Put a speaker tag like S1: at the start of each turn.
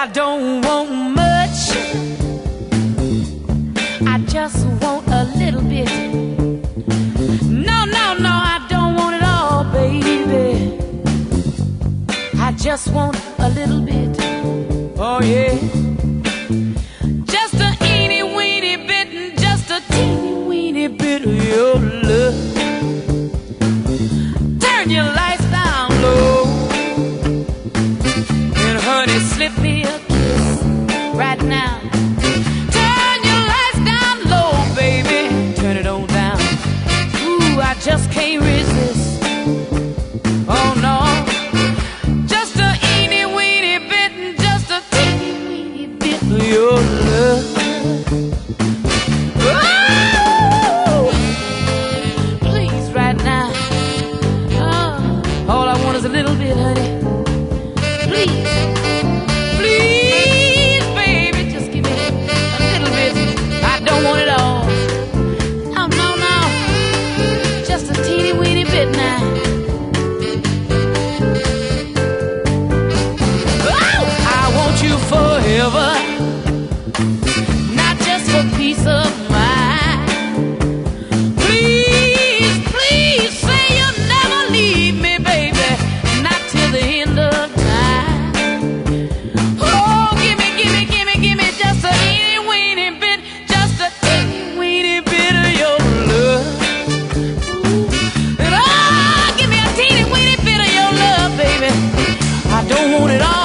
S1: I don't want much, I just want a little bit. No, no, no, I don't want it all, baby. I just want a little bit. Oh yeah. Just a eeny weeny bit, and just a teeny weeny bit of your love. Turn your lights down low, and honey, slip me a kiss right now. Turn your lights down low, baby, turn it on down. Ooh, I just can't resist. Oh no. Just a eeny weeny bit, and just a teeny weeny bit of your love. Oh, please right now. Oh, all I want is a little bit, honey. Please, please, baby, just give me a little bit. I don't want it all. No, no, no. Just a teeny weeny bit now. Oh, I want you forever, not just for peace of mind. Please, please say you'll never leave me, baby, not till the end of time. Oh, give me, give me, give me, give me just a teeny weeny bit, just a teeny weeny bit of your love. Ooh. And oh, give me a teeny weeny bit of your love, baby. I don't want it all.